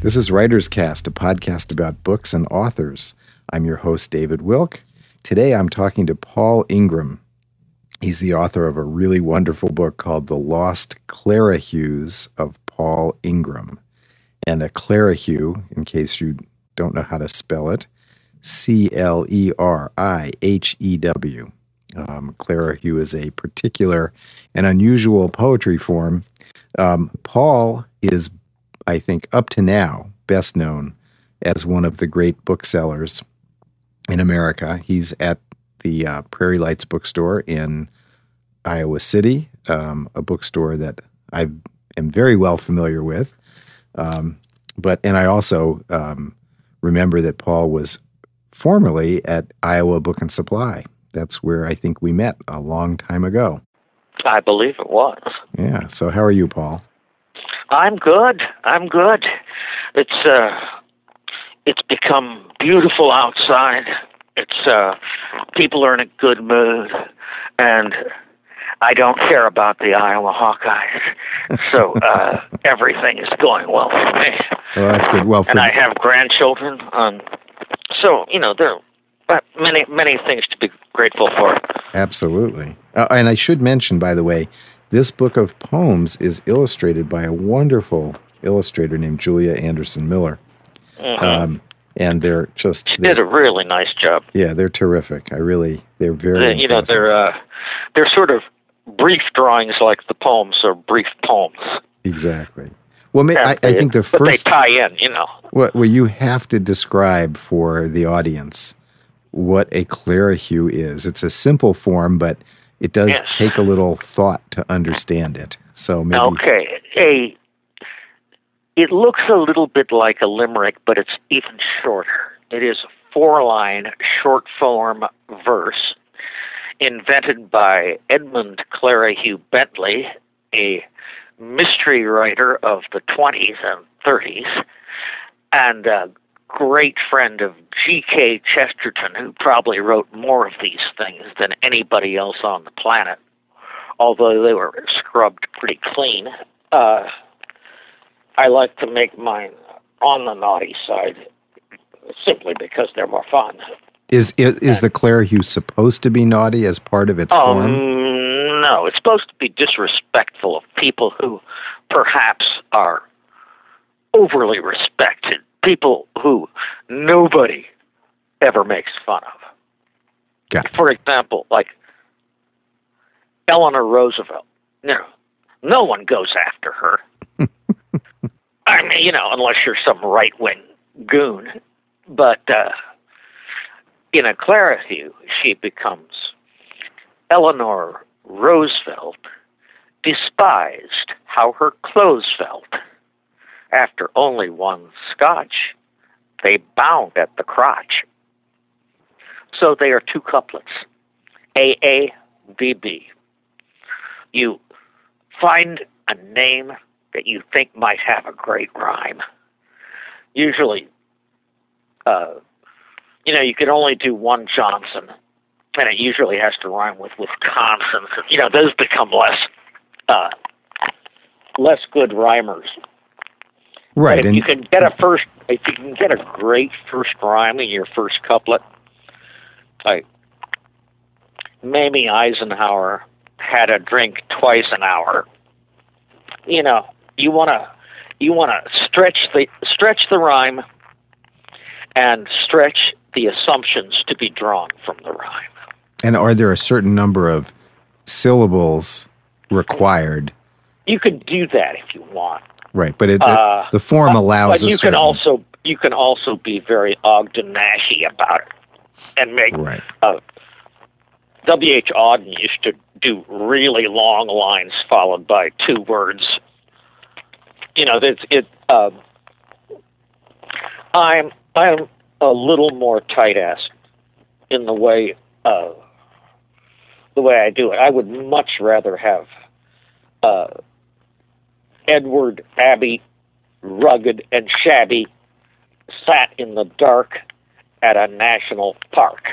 This is Writer's Cast, a podcast about books and authors. I'm your host, David Wilk. Today I'm talking to Paul Ingram. He's the author of a really wonderful book called The Lost Clerihews of Paul Ingram. And a clerihew, in case you don't know how to spell it, Clerihew. Clerihew is a particular and unusual poetry form. Paul is, I think, up to now, best known as one of the great booksellers in America. He's at the Prairie Lights bookstore in Iowa City, a bookstore that I am very well familiar with. And I also remember that Paul was formerly at Iowa Book and Supply. That's where I think we met a long time ago. I believe it was. Yeah. So how are you, Paul? I'm good. It's become beautiful outside. People are in a good mood, and I don't care about the Iowa Hawkeyes, so everything is going well for me. Well, that's good. Well, and I have grandchildren, so there are many things to be grateful for. Absolutely. And I should mention, by the way, this book of poems is illustrated by a wonderful illustrator named Julia Anderson Miller. Mm-hmm. And they're She did a really nice job. Yeah, they're terrific. They're very impressive. They're sort of brief drawings like the poems are brief poems. Exactly. Well, I think the first... But they tie in, Well, you have to describe for the audience what a clerihew is. It's a simple form, but it does take a little thought to understand it. So maybe... Okay. It looks a little bit like a limerick, but it's even shorter. It is a 4-line short-form verse invented by Edmund Clerihew Bentley, a mystery writer of the 20s and 30s, and a great friend of G.K. Chesterton, who probably wrote more of these things than anybody else on the planet, although they were scrubbed pretty clean. I like to make mine on the naughty side, simply because they're more fun. Is the clerihew supposed to be naughty as part of its form? No, it's supposed to be disrespectful of people who perhaps are overly respected, people who nobody ever makes fun of. Got it. For example, like Eleanor Roosevelt. No one goes after her. I mean, unless you're some right-wing goon. But in a clerihew, she becomes Eleanor Roosevelt despised how her clothes felt. After only one scotch, they bound at the crotch. So they are two couplets, A, B, B. You find a name that you think might have a great rhyme. Usually, you can only do one Johnson, and it usually has to rhyme with Wisconsin. Those become less good rhymers. Right. If you can get a great first rhyme in your first couplet, like Mamie Eisenhower had a drink twice an hour. You want to stretch the rhyme and stretch the assumptions to be drawn from the rhyme. And are there a certain number of syllables required? You can do that if you want. Right, but the form allows. But you can also be very Ogden-Nashy about it and make. Right. W.H. Auden used to do really long lines followed by two words. I'm a little more tight-assed in the way I do it. I would much rather have Edward Abbey, rugged and shabby, sat in the dark at a national park.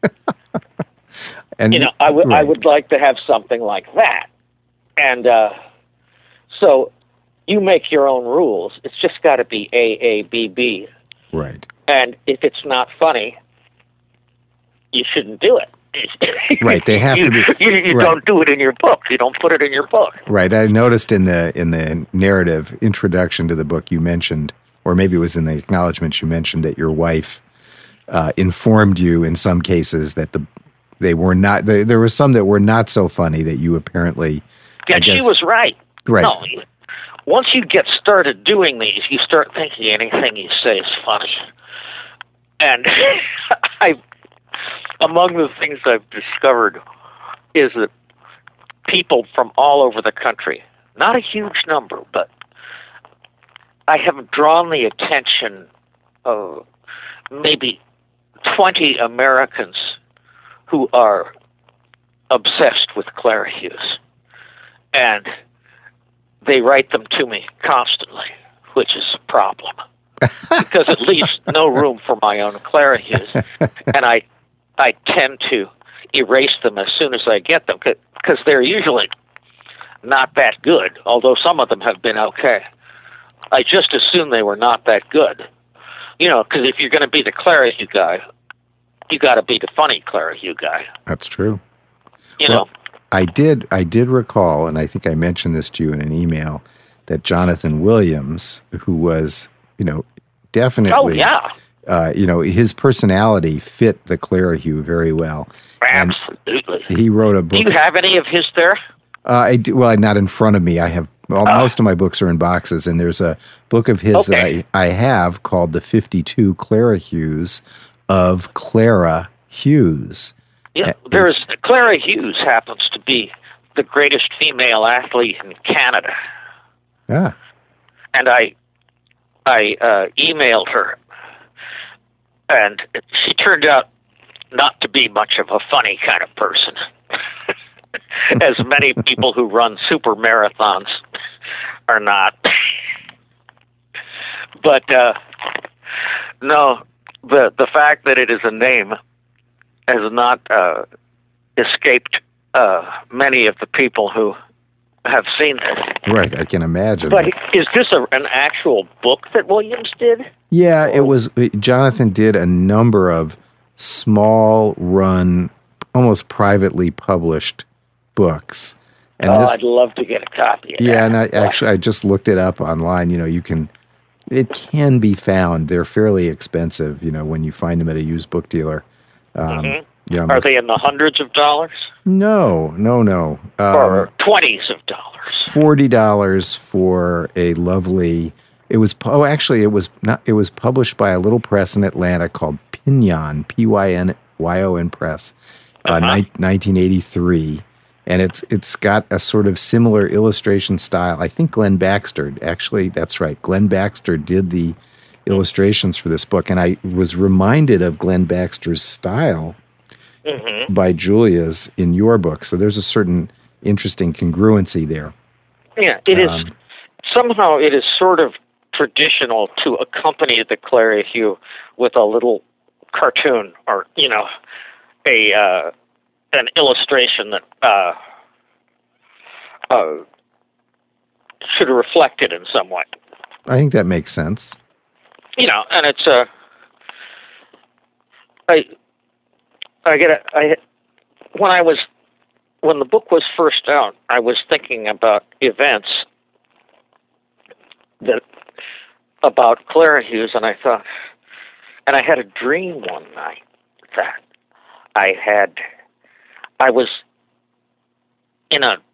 And I would like to have something like that. And so you make your own rules. It's just got to be AABB. Right. And if it's not funny, you shouldn't do it. Right. They have to be. You right. don't do it in your book. You don't put it in your book. Right. I noticed in the narrative introduction to the book you mentioned, or maybe it was in the acknowledgments you mentioned, that your wife informed you in some cases that they were not. There were some that were not so funny that you apparently. Yeah, she was right. Right. No, once you get started doing these, you start thinking anything you say is funny. And among the things I've discovered is that people from all over the country, not a huge number, but I have drawn the attention of maybe 20 Americans who are obsessed with Clara Hughes. And they write them to me constantly, which is a problem because it leaves no room for my own Clara Hughes. And I tend to erase them as soon as I get them because they're usually not that good, although some of them have been okay. I just assume they were not that good. You know, because if you're going to be the Clara Hugh guy, you got to be the funny Clara Hugh guy. That's true. You know. I did recall, and I think I mentioned this to you in an email, that Jonathan Williams, who was, definitely, his personality fit the Clara Hugh very well. Absolutely. And he wrote a book. Do you have any of his there? I do. Well, not in front of me. I have most of my books are in boxes, and there's a book of his that I have called The 52 Clara Hughes of Clara Hughes. Yeah, Clara Hughes happens to be the greatest female athlete in Canada. Yeah. And I emailed her, and she turned out not to be much of a funny kind of person, as many people who run super marathons are not. But no, the fact that it is a name has not escaped many of the people who have seen this. Right, I can imagine. But is this an actual book that Williams did? Yeah, it was. Jonathan did a number of small-run, almost privately published books. And I'd love to get a copy of that. Yeah, and I just looked it up online. It can be found. They're fairly expensive, when you find them at a used book dealer. Are they in the hundreds of dollars? No. Or 20s of dollars? $40 for a lovely. It was It was published by a little press in Atlanta called Pynyon, Pynyon Press, 1983, and it's got a sort of similar illustration style. I think Glenn Baxter, actually, that's right. Glenn Baxter did the illustrations for this book, and I was reminded of Glenn Baxter's style by Julia's in your book. So there's a certain interesting congruency there. Yeah, it is. Somehow it is sort of traditional to accompany the Clara Hugh with a little cartoon or, an illustration that should reflect it in some way. I think that makes sense. And it's when the book was first out, I was thinking about events about Clara Hughes, and I thought, and I had a dream one night that I was in a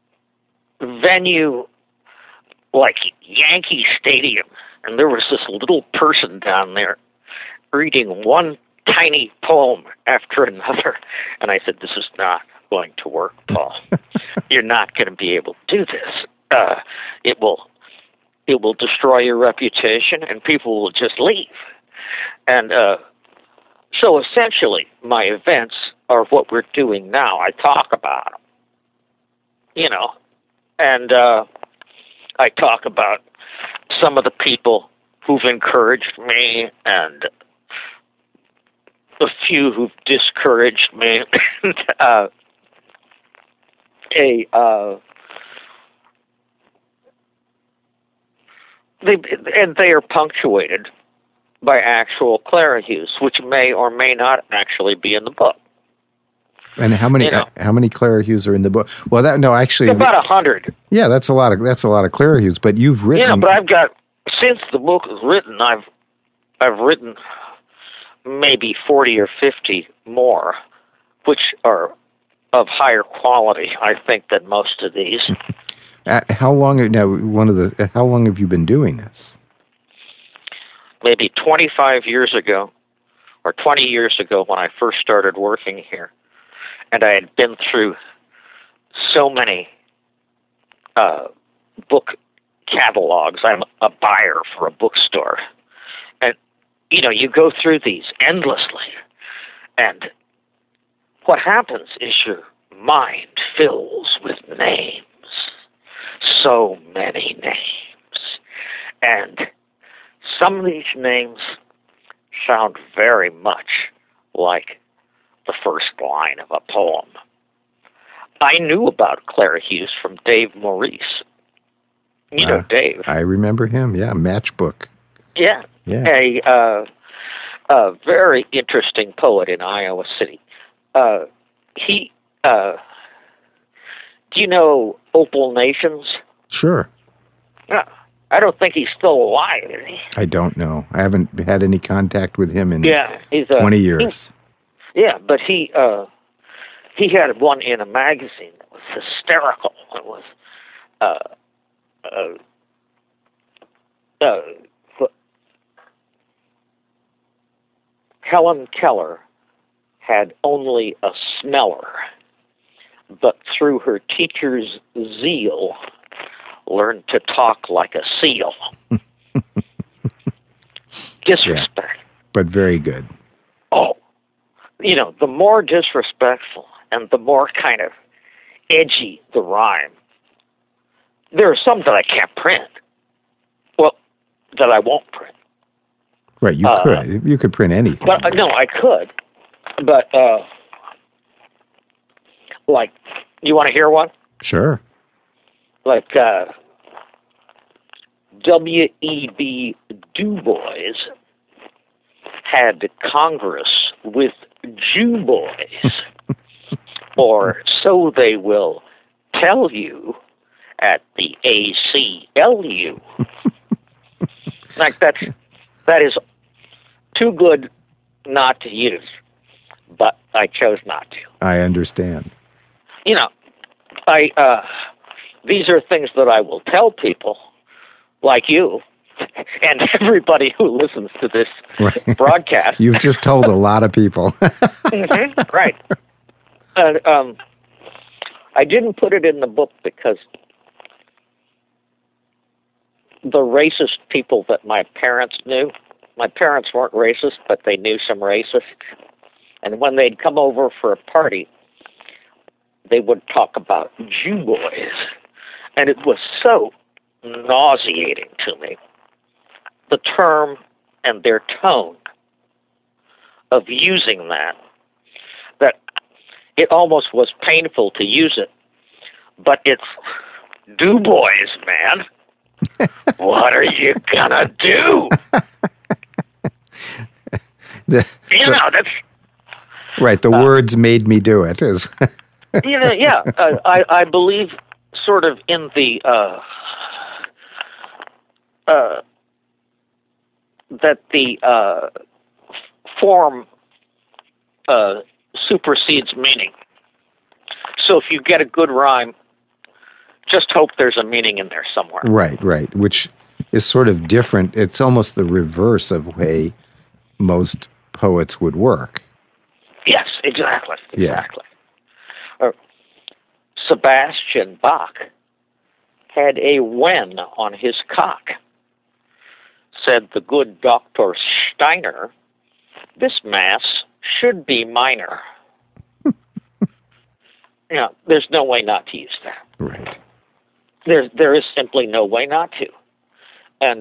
venue like Yankee Stadium, and there was this little person down there reading one tiny poem after another. And I said, this is not going to work, Paul. You're not going to be able to do this. It will destroy your reputation, and people will just leave. And so essentially, my events are what we're doing now. I talk about them, and I talk about some of the people who've encouraged me and a few who've discouraged me. they are punctuated by actual Clarihues, which may or may not actually be in the book. And how many Clarihues are in the book? Well, actually, about 100. Yeah, that's a lot of Clarihues. But you've written. Yeah, but I've got, since the book was written, I've written maybe 40 or 50 more, which are of higher quality, I think, than most of these. How long have you been doing this? Maybe 25 years ago, or 20 years ago, when I first started working here. And I had been through so many book catalogs. I'm a buyer for a bookstore. And, you go through these endlessly. And what happens is your mind fills with names. So many names. And some of these names sound very much like the first line of a poem. I knew about Clarihues from Dave Maurice. You know Dave. I remember him, yeah, Matchbook. Yeah. A very interesting poet in Iowa City. Do you know Opal Nations? Sure. Yeah. I don't think he's still alive, is he? I don't know. I haven't had any contact with him in he's 20 years. Yeah, but he had one in a magazine that was hysterical. It was Helen Keller had only a smeller, but through her teacher's zeal, learned to talk like a seal. Disrespect. Yeah, but very good. Oh, the more disrespectful and the more kind of edgy the rhyme. There are some that I can't print. Well, that I won't print. Right, you could print anything. But no, I could. But like, you want to hear one? Sure. Like W.E.B. Du Bois had Congress with Jew boys, or so they will tell you at the ACLU. Like that is too good not to use, but I chose not to. I understand. These are things that I will tell people like you and everybody who listens to this broadcast. You've just told a lot of people. Mm-hmm, right. And I didn't put it in the book because the racist people that my parents knew, my parents weren't racist, but they knew some racists. And when they'd come over for a party, they would talk about Jew boys. And it was so nauseating to me, the term and their tone of using that it almost was painful to use it. But it's Du Bois, man. What are you gonna do? That's right. The words made me do it. I believe sort of in the that the form supersedes meaning. So if you get a good rhyme, just hope there's a meaning in there somewhere. Right. Which is sort of different. It's almost the reverse of the way most poets would work. Yes, exactly. Yeah. Sebastian Bach had a wen on his cock. Said the good Dr. Steiner, this mass should be minor. There's no way not to use that. Right. There is simply no way not to. And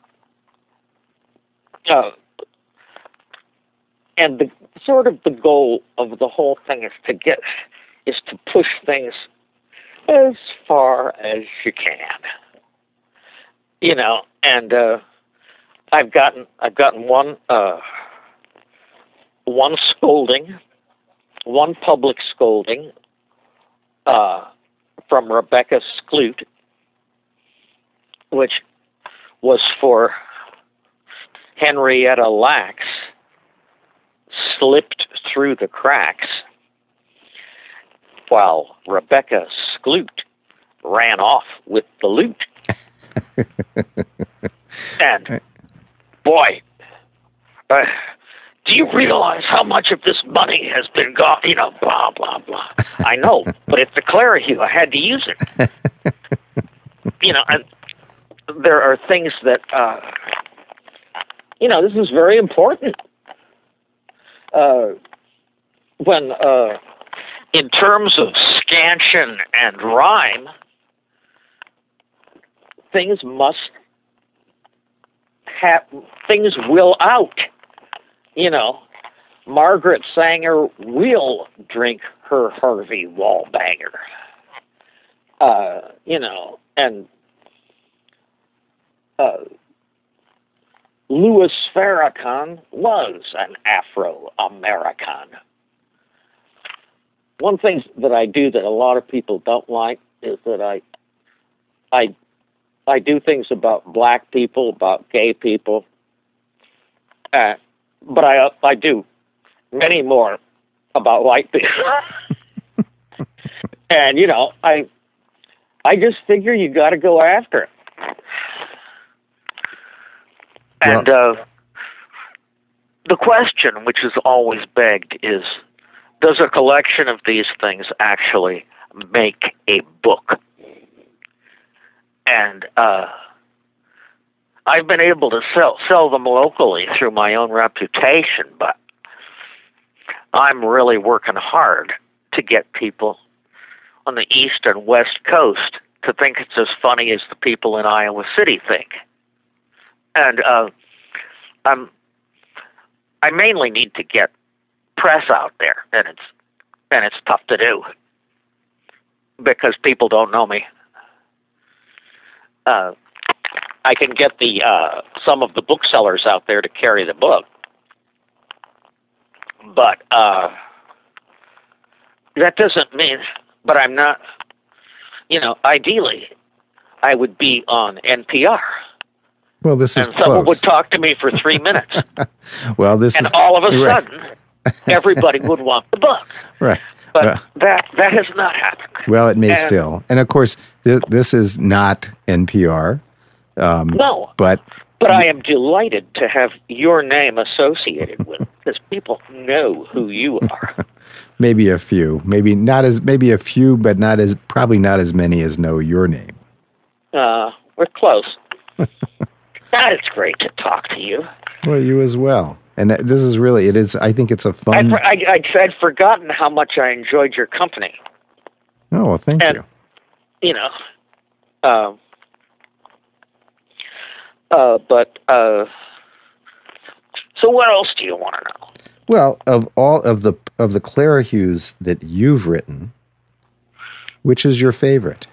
the sort of the goal of the whole thing is to push things as far as you can. and I've gotten one scolding, one public scolding from Rebecca Skloot, which was for Henrietta Lacks slipped through the cracks while Rebecca Skloot ran off with the loot. And boy, do you realize how much of this money has been gone? Blah, blah, blah. I know, but it's a Clarihue. I had to use it. And there are things that, this is very important. When, in terms of scansion and rhyme, things will out. Margaret Sanger will drink her Harvey Wallbanger. And Louis Farrakhan was an Afro-American. One thing that I do that a lot of people don't like is that I do things about black people, about gay people, but I do many more about white people. And I just figure you got to go after it. And the question, which is always begged, is, does a collection of these things actually make a book? And I've been able to sell them locally through my own reputation, but I'm really working hard to get people on the East and West Coast to think it's as funny as the people in Iowa City think. And I mainly need to get press out there, and it's tough to do because people don't know me. I can get some of the booksellers out there to carry the book, but that doesn't mean. But I'm not. Ideally, I would be on NPR. Well, this is and someone would talk to me for 3 minutes. Well, and all of a sudden, everybody would want the book. Right. But that has not happened. Well, it may still. And of course, this is not NPR. No. But I am delighted to have your name associated with it, because people know who you are. Maybe a few. Maybe a few, but probably not as many as know your name. We're close. God, it's great to talk to you. Well, you as well. And this is really, it is, I think it's a fun... I'd forgotten how much I enjoyed your company. Oh, well, thank you. So what else do you want to know? Well, of all of the Clarihues that you've written, which is your favorite?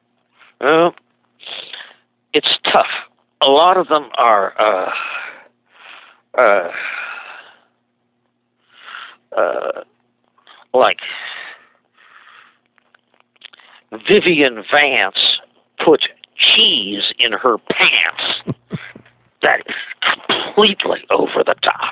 It's tough. A lot of them are like Vivian Vance put cheese in her pants. That is completely over the top,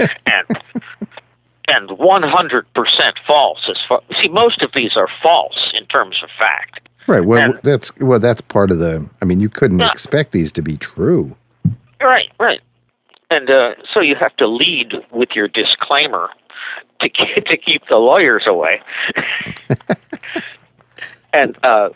and 100% false. See, most of these are false in terms of fact. Right. Well, that's part of the. I mean, you couldn't expect these to be true. Right. And so you have to lead with your disclaimer to keep the lawyers away. And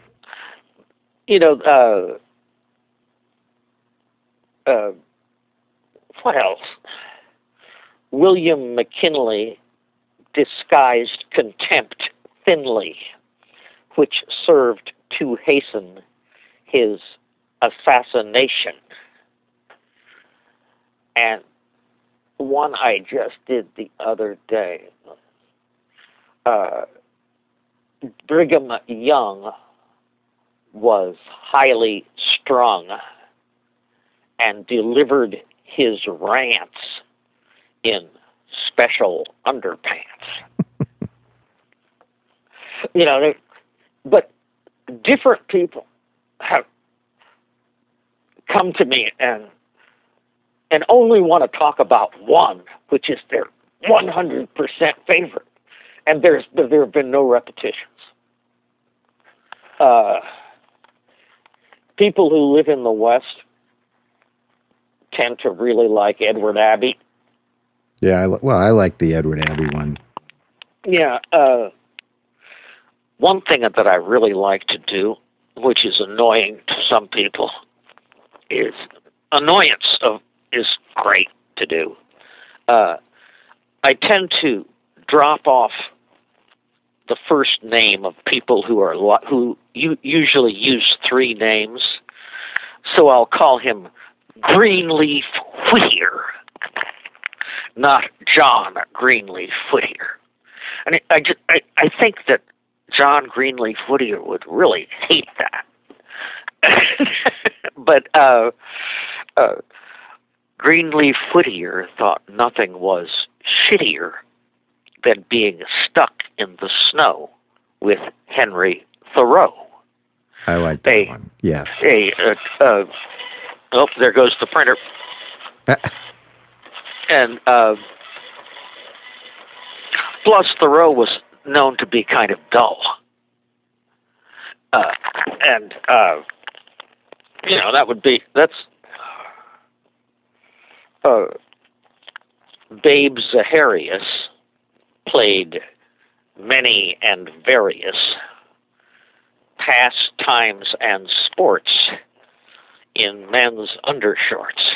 what else? William McKinley disguised contempt thinly, which served to hasten his assassination. And one I just did the other day, Brigham Young was highly strung and delivered his rants in special underpants. But different people have come to me and only want to talk about one, which is their 100% favorite. And there have been no repetitions. People who live in the West tend to really like Edward Abbey. Yeah, I like the Edward Abbey one. Yeah. One thing that I really like to do, which is annoying to some people, is great to do. I tend to drop off the first name of people who usually use three names. So I'll call him Greenleaf Whittier, not John Greenleaf Whittier. And I think that John Greenleaf Whittier would really hate that. But Greenleaf Whittier thought nothing was shittier than being stuck in the snow with Henry Thoreau. I like that one. Yes. Oh, there goes the printer. And plus, Thoreau was known to be kind of dull. That's Babe Zaharias played many and various pastimes and sports in men's undershorts.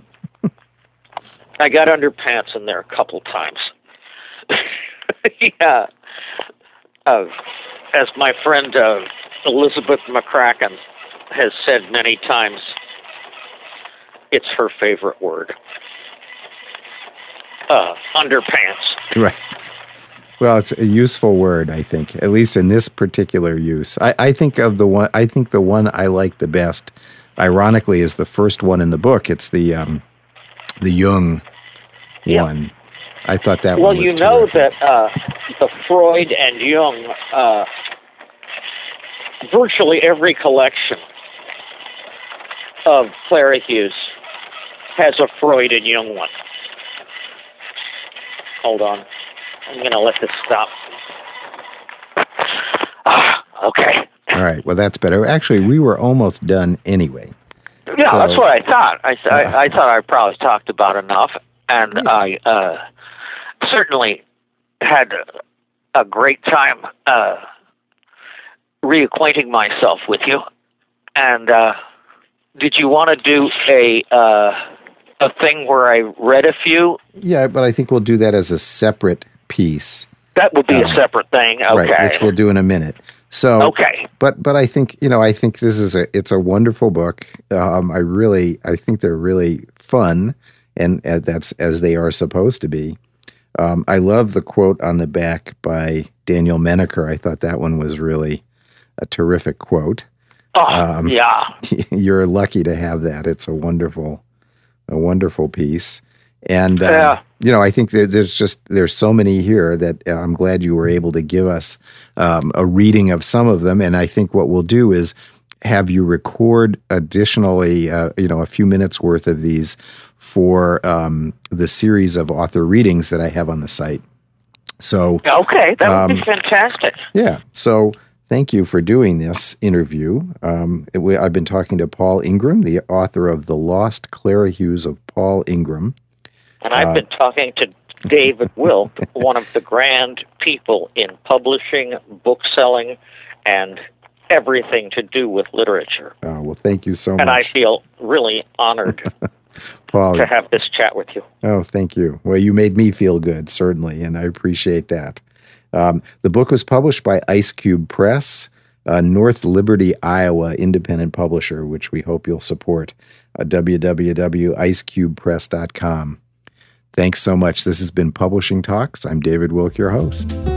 I got underpants in there a couple times. Yeah. As my friend Elizabeth McCracken has said many times, it's her favorite word. Underpants. Right. Well, it's a useful word, I think, at least in this particular use. I think the one I like the best, ironically, is the first one in the book. It's the Jung one. I thought that one was terrific. That the Freud and Jung, virtually every collection of Clara Hughes has a Freud and Jung one. Hold on. I'm going to let this stop. Okay. All right. Well, that's better. Actually, we were almost done anyway. Yeah, so, that's what I thought. I thought I probably talked about enough, and yeah. I certainly had a great time reacquainting myself with you. And did you want to do a thing where I read a few? Yeah, but I think we'll do that as a separate piece. That would be a separate thing. Okay. Right, which we'll do in a minute. So, okay. But I think, I think this is it's a wonderful book. I think they're really fun, and that's as they are supposed to be. I love the quote on the back by Daniel Menaker. I thought that one was really a terrific quote. Oh, yeah. You're lucky to have that. It's a wonderful piece. And, I think that there's so many here that I'm glad you were able to give us a reading of some of them. And I think what we'll do is have you record additionally, a few minutes worth of these for the series of author readings that I have on the site. So, okay, that would be fantastic. Yeah. So thank you for doing this interview. I've been talking to Paul Ingram, the author of The Lost Clara Hughes of Paul Ingram. And I've been talking to David Wilk, one of the grand people in publishing, bookselling, and everything to do with literature. Well, thank you so much. And I feel really honored Paul, to have this chat with you. Oh, thank you. Well, you made me feel good, certainly, and I appreciate that. The book was published by Ice Cube Press, North Liberty, Iowa independent publisher, which we hope you'll support, www.icecubepress.com. Thanks so much. This has been Publishing Talks. I'm David Wilk, your host.